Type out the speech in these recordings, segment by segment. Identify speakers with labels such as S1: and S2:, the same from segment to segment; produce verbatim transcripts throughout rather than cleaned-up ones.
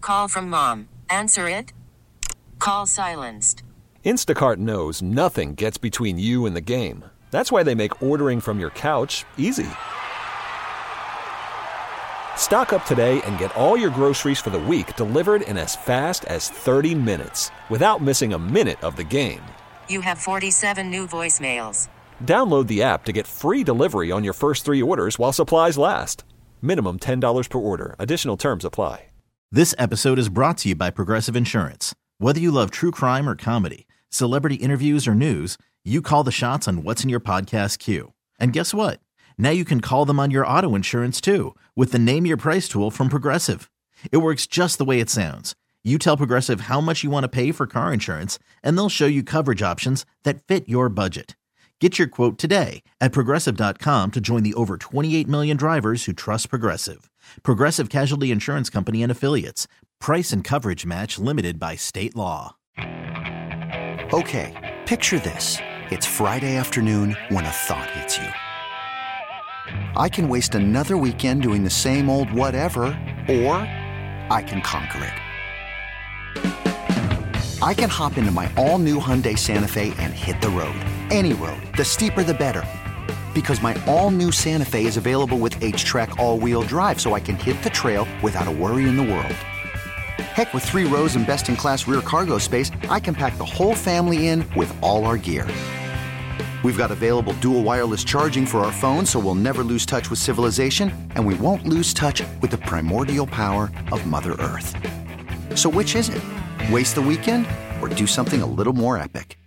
S1: Call from mom. Answer it. Call silenced.
S2: Instacart knows nothing gets between you and the game. That's why they make ordering from your couch easy. Stock up today and get all your groceries for the week delivered in as fast as thirty minutes without missing a minute of the game.
S1: You have forty-seven new voicemails.
S2: Download the app to get free delivery on your first three orders while supplies last. Minimum ten dollars per order. Additional terms apply.
S3: This episode is brought to you by Progressive Insurance. Whether you love true crime or comedy, celebrity interviews or news, you call the shots on what's in your podcast queue. And guess what? Now you can call them on your auto insurance too with the Name Your Price tool from Progressive. It works just the way it sounds. You tell Progressive how much you want to pay for car insurance, and they'll show you coverage options that fit your budget. Get your quote today at Progressive dot com to join the over twenty-eight million drivers who trust Progressive. Progressive Casualty Insurance Company and Affiliates. Price and coverage match limited by state law.
S4: Okay, picture this. It's Friday afternoon when a thought hits you. I can waste another weekend doing the same old whatever, or I can conquer it. I can hop into my all-new Hyundai Santa Fe and hit the road. Any road. The steeper, the better. Because my all-new Santa Fe is available with H-Track all-wheel drive, so I can hit the trail without a worry in the world. Heck, with three rows and best-in-class rear cargo space, I can pack the whole family in with all our gear. We've got available dual wireless charging for our phones, so we'll never lose touch with civilization, and we won't lose touch with the primordial power of Mother Earth. So which is it? Waste the weekend or do something a little more epic?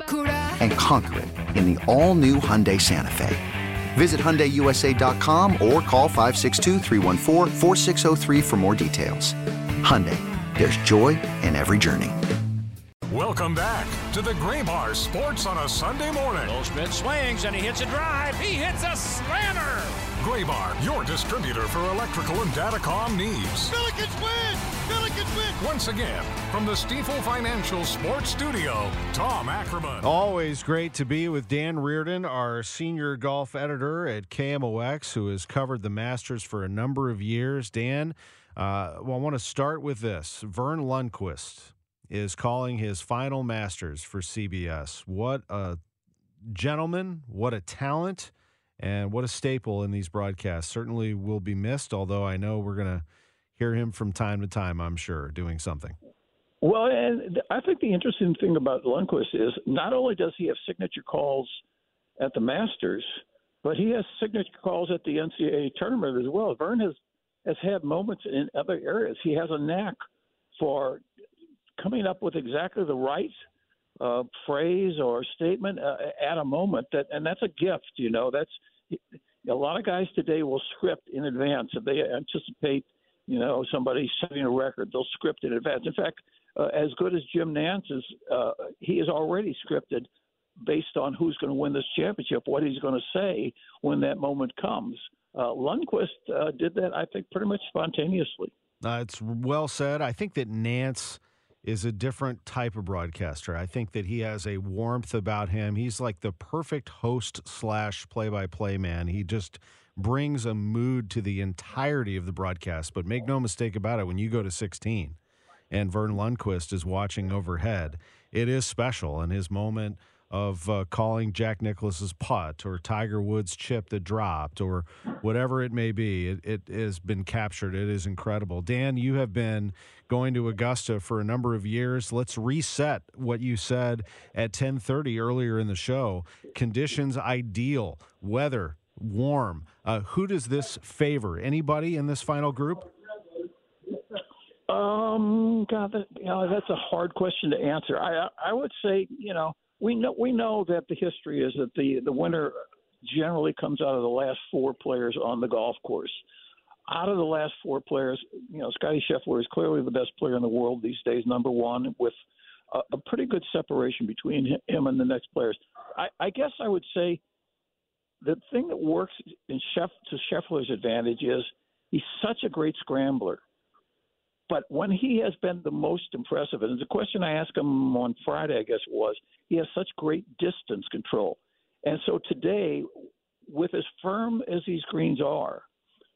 S4: And conquer it in the all-new Hyundai Santa Fe. Visit Hyundai U S A dot com or call five six two, three one four, four six zero three for more details. Hyundai, there's joy in every journey.
S5: Welcome back to the Graybar Sports on a Sunday morning.
S6: Goldschmidt swings and he hits a drive. He hits a slammer.
S5: Graybar, your distributor for electrical and datacom needs.
S7: Billikens win! Billikens win!
S5: Once again, from the Stifel Financial Sports Studio, Tom Ackerman.
S8: Always great to be with Dan Reardon, our senior golf editor at K M O X, who has covered the Masters for a number of years. Dan, uh, well, I want to start with this. Vern Lundquist is calling his final Masters for C B S. What a gentleman, what a talent, and what a staple in these broadcasts. Certainly will be missed, although I know we're going to hear him from time to time, I'm sure, doing something.
S9: Well, and I think the interesting thing about Lundquist is not only does he have signature calls at the Masters, but he has signature calls at the N C double A tournament as well. Vern has, has had moments in other areas. He has a knack for coming up with exactly the right uh, phrase or statement uh, at a moment, that, and that's a gift. You know, that's a lot of guys today will script in advance if they anticipate, you know, somebody setting a record. They'll script in advance. In fact, uh, as good as Jim Nantz is, uh, he is already scripted based on who's going to win this championship, what he's going to say when that moment comes. Uh, Lundquist uh, did that, I think, pretty much spontaneously.
S8: Uh, it's well said. I think that Nantz is a different type of broadcaster. I think that he has a warmth about him. He's like the perfect host slash play-by-play man. He just brings a mood to the entirety of the broadcast. But make no mistake about it, when you go to sixteen and Vern Lundquist is watching overhead, it is special. And his moment of uh, calling Jack Nicklaus's putt or Tiger Woods' chip that dropped or whatever it may be, it, it has been captured. It is incredible. Dan, you have been going to Augusta for a number of years. Let's reset what you said at ten thirty earlier in the show. Conditions ideal, weather warm. Uh, who does this favor? Anybody in this final group?
S9: Um, God, that, you know, that's a hard question to answer. I I would say, you know, we know we know that the history is that the the winner generally comes out of the last four players on the golf course. Out of the last four players, you know, Scottie Scheffler is clearly the best player in the world these days, number one, with a, a pretty good separation between him and the next players. I, I guess I would say the thing that works in Sheff, to Scheffler's advantage is he's such a great scrambler. But when he has been the most impressive, and the question I asked him on Friday, I guess it was, he has such great distance control. And so today, with as firm as these greens are,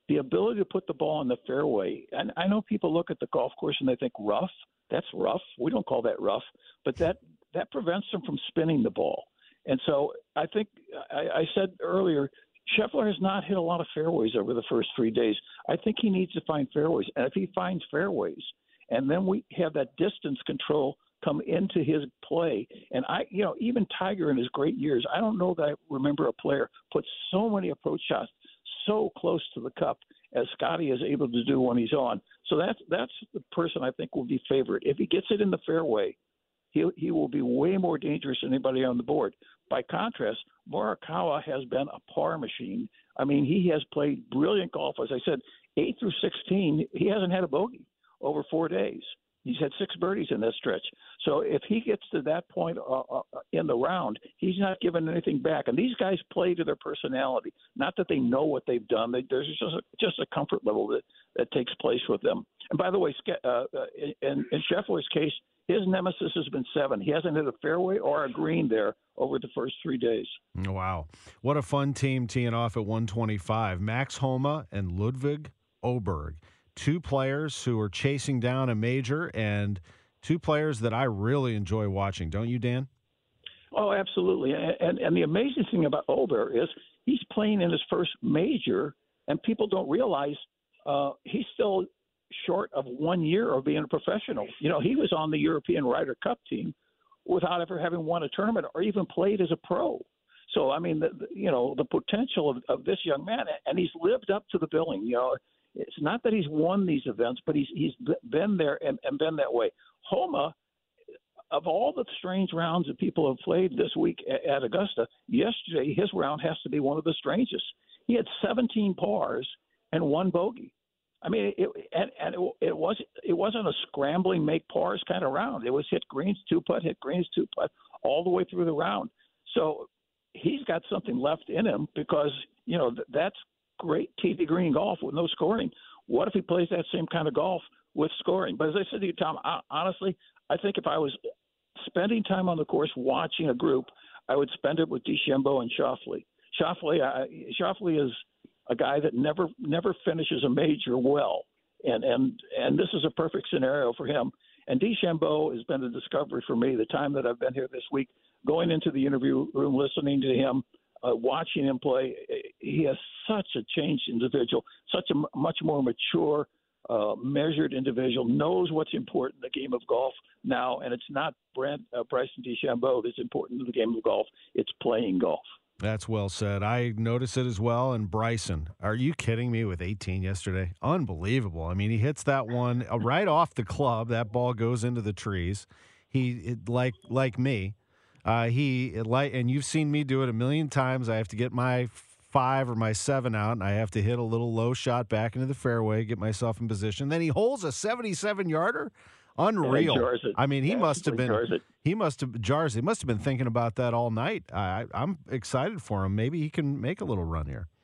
S9: the ability to put the ball in the fairway. And I know people look at the golf course and they think rough. That's rough. We don't call that rough, but that that prevents them from spinning the ball. And so I think I, I said earlier, Scheffler has not hit a lot of fairways over the first three days. I think he needs to find fairways. And if he finds fairways, and then we have that distance control come into his play. And I, you know, even Tiger in his great years, I don't know that I remember a player put so many approach shots so close to the cup as Scotty is able to do when he's on. So that's that's the person I think will be favored. If he gets it in the fairway, he he will be way more dangerous than anybody on the board. By contrast, Morikawa has been a par machine. I mean, he has played brilliant golf. As I said, eight through sixteen, he hasn't had a bogey over four days. He's had six birdies in that stretch. So if he gets to that point uh, uh, in the round, he's not giving anything back. And these guys play to their personality, not that they know what they've done. They, there's just a, just a comfort level that, that takes place with them. And by the way, uh, uh, in, in Scheffler's case, his nemesis has been seven. He hasn't hit a fairway or a green there over the first three days.
S8: Wow. What a fun team teeing off at one twenty-five. Max Homa and Ludwig Åberg. Two players who are chasing down a major and two players that I really enjoy watching. Don't you, Dan?
S9: Oh, absolutely. And and the amazing thing about Åberg is he's playing in his first major, and people don't realize uh, he's still short of one year of being a professional. You know, he was on the European Ryder Cup team without ever having won a tournament or even played as a pro. So, I mean, the, the, you know, the potential of, of this young man, and he's lived up to the billing. You know, it's not that he's won these events, but he's he's been there and, and been that way. Homa, of all the strange rounds that people have played this week at, at Augusta, yesterday his round has to be one of the strangest. He had seventeen pars and one bogey. I mean, it, and, and it, it was it wasn't a scrambling make pars kind of round. It was hit greens two putt, hit greens two putt all the way through the round. So he's got something left in him because you know th- that's great T V green golf with no scoring. What if he plays that same kind of golf with scoring? But as I said to you, Tom, I, honestly, I think if I was spending time on the course watching a group, I would spend it with DeChambeau and Schauffele. Schauffele, I, Schauffele is a guy that never never finishes a major well, and and and this is a perfect scenario for him. And DeChambeau has been a discovery for me. The time that I've been here this week, going into the interview room, listening to him, uh, watching him play, he has such a changed individual, such a m- much more mature, uh, measured individual, knows what's important in the game of golf now, and it's not Brent, uh, Bryson DeChambeau that's important in the game of golf. It's playing golf.
S8: That's well said. I noticed it as well. And Bryson, are you kidding me with eighteen yesterday? Unbelievable. I mean, he hits that one right off the club. That ball goes into the trees. He, it, like like me, uh, he it, like, and you've seen me do it a million times. I have to get my five or my seven out, and I have to hit a little low shot back into the fairway, get myself in position. Then he holds a seventy-seven yarder. Unreal. I mean, he yeah, must have been. He must have jars. He must have been thinking about that all night. I, I'm excited for him. Maybe he can make a little run here.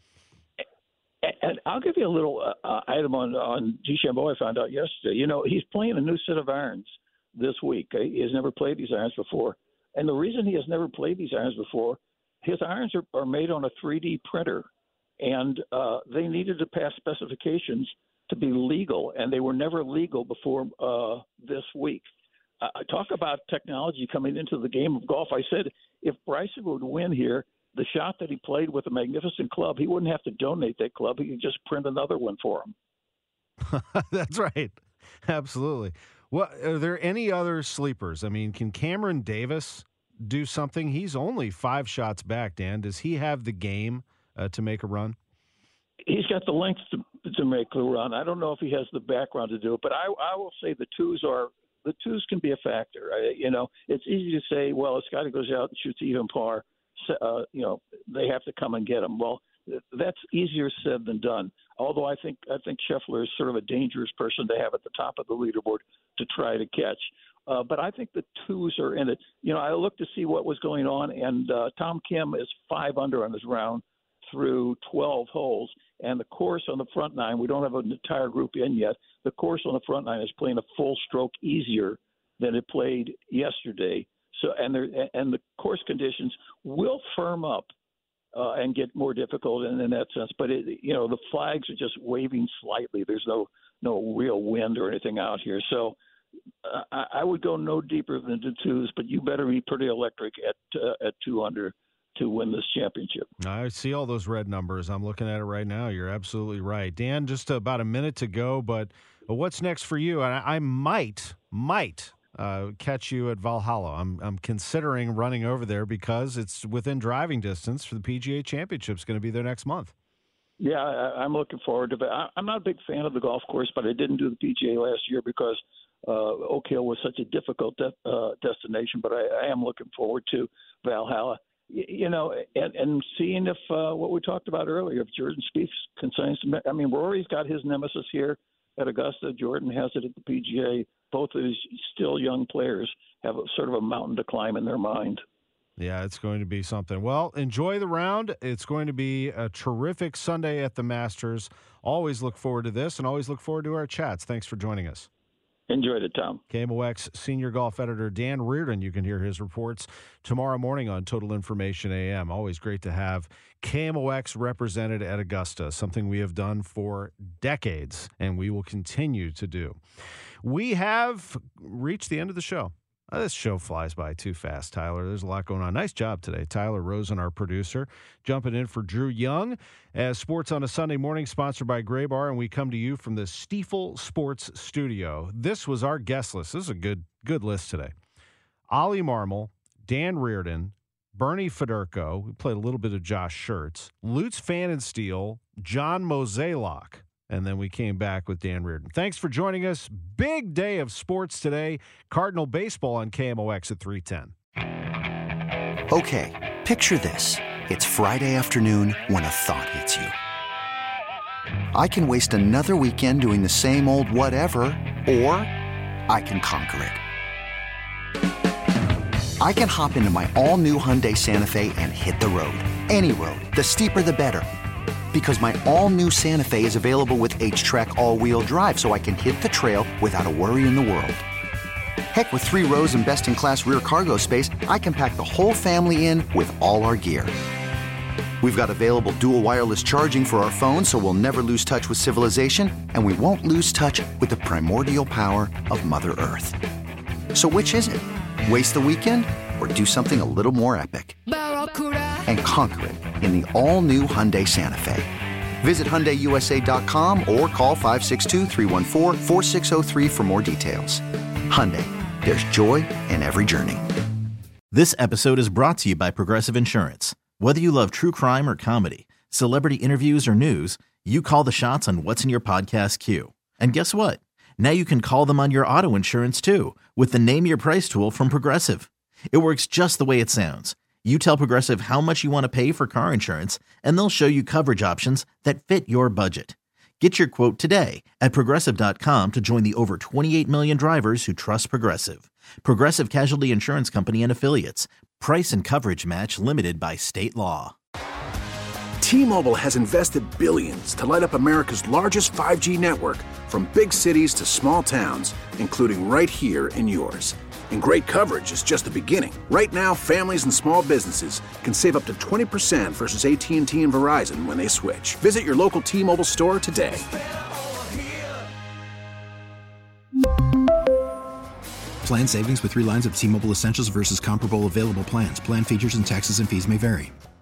S9: And I'll give you a little uh, item on on DeChambeau I found out yesterday. You know, he's playing a new set of irons this week. He has never played these irons before, and the reason he has never played these irons before, his irons are, are made on a three D printer, and uh, they needed to pass specifications to be legal, and they were never legal before uh, this week. Uh, talk about technology coming into the game of golf. I said if Bryson would win here, the shot that he played with a magnificent club, he wouldn't have to donate that club. He could just print another one for him.
S8: That's right. Absolutely. Well, are there any other sleepers? I mean, can Cameron Davis do something? He's only five shots back, Dan. Does he have the game uh, to make a run?
S9: He's got the length to, to make the run. I don't know if he has the background to do it, but I, I will say the twos are the twos can be a factor. I, you know, it's easy to say, well, if Scotty goes out and shoots even par, uh, you know, they have to come and get him. Well, that's easier said than done. Although I think I think Scheffler is sort of a dangerous person to have at the top of the leaderboard to try to catch. Uh, but I think the twos are in it. You know, I looked to see what was going on, and uh, Tom Kim is five under on his round through twelve holes. And the course on the front nine, we don't have an entire group in yet. The course on the front nine is playing a full stroke easier than it played yesterday. So, and there, and the course conditions will firm up uh, and get more difficult in, in that sense. But it, you know, the flags are just waving slightly. There's no no real wind or anything out here, so uh, I, I would go no deeper than the twos. But you better be pretty electric at uh, at two under to win this championship.
S8: I see all those red numbers. I'm looking at it right now. You're absolutely right, Dan. Just about a minute to go, but what's next for you? I, I might might. Uh, catch you at Valhalla. I'm I'm considering running over there because it's within driving distance for the P G A Championship. It's going to be there next month.
S9: Yeah, I, I'm looking forward to it. I, I'm not a big fan of the golf course, but I didn't do the P G A last year because uh, Oak Hill was such a difficult de- uh, destination. But I, I am looking forward to Valhalla. Y- you know, and, and seeing if uh, what we talked about earlier, if Jordan Spieth can sign some. I mean, Rory's got his nemesis here at Augusta. Jordan has it at the P G A. Both of these still young players have a, sort of a mountain to climb in their mind.
S8: Yeah, it's going to be something. Well, enjoy the round. It's going to be a terrific Sunday at the Masters. Always look forward to this and always look forward to our chats. Thanks for joining us.
S9: Enjoyed it, Tom.
S8: K M O X senior golf editor Dan Reardon. You can hear his reports tomorrow morning on Total Information A M. Always great to have K M O X represented at Augusta, something we have done for decades and we will continue to do. We have reached the end of the show. Uh, this show flies by too fast, Tyler. There's a lot going on. Nice job today. Tyler Rosen, our producer, jumping in for Drew Young as Sports on a Sunday Morning, sponsored by Gray Bar, and we come to you from the Stifel Sports Studio. This was our guest list. This is a good good list today. Ollie Marmol, Dan Reardon, Bernie Federko. We played a little bit of Josh Schertz, Lutz Pfannenstiel, John Mozeliak. And then we came back with Dan Reardon. Thanks for joining us. Big day of sports today. Cardinal baseball on K M O X at three ten.
S4: Okay, picture this. It's Friday afternoon when a thought hits you. I can waste another weekend doing the same old whatever, or I can conquer it. I can hop into my all-new Hyundai Santa Fe and hit the road. Any road. The steeper, the better. Because my all-new Santa Fe is available with H-Track all-wheel drive, so I can hit the trail without a worry in the world. Heck, with three rows and best-in-class rear cargo space, I can pack the whole family in with all our gear. We've got available dual wireless charging for our phones, so we'll never lose touch with civilization, and we won't lose touch with the primordial power of Mother Earth. So which is it? Waste the weekend or do something a little more epic? And conquer it in the all-new Hyundai Santa Fe. Visit Hyundai U S A dot com or call five six two, three one four, four six zero three for more details. Hyundai, there's joy in every journey.
S3: This episode is brought to you by Progressive Insurance. Whether you love true crime or comedy, celebrity interviews or news, you call the shots on what's in your podcast queue. And guess what? Now you can call them on your auto insurance too with the Name Your Price tool from Progressive. It works just the way it sounds. You tell Progressive how much you want to pay for car insurance, and they'll show you coverage options that fit your budget. Get your quote today at Progressive dot com to join the over twenty-eight million drivers who trust Progressive. Progressive Casualty Insurance Company and Affiliates. Price and coverage match limited by state law.
S10: T-Mobile has invested billions to light up America's largest five G network, from big cities to small towns, including right here in yours. And great coverage is just the beginning. Right now, families and small businesses can save up to twenty percent versus A T and T and Verizon when they switch. Visit your local T-Mobile store today.
S11: Plan savings with three lines of T-Mobile Essentials versus comparable available plans. Plan features and taxes and fees may vary.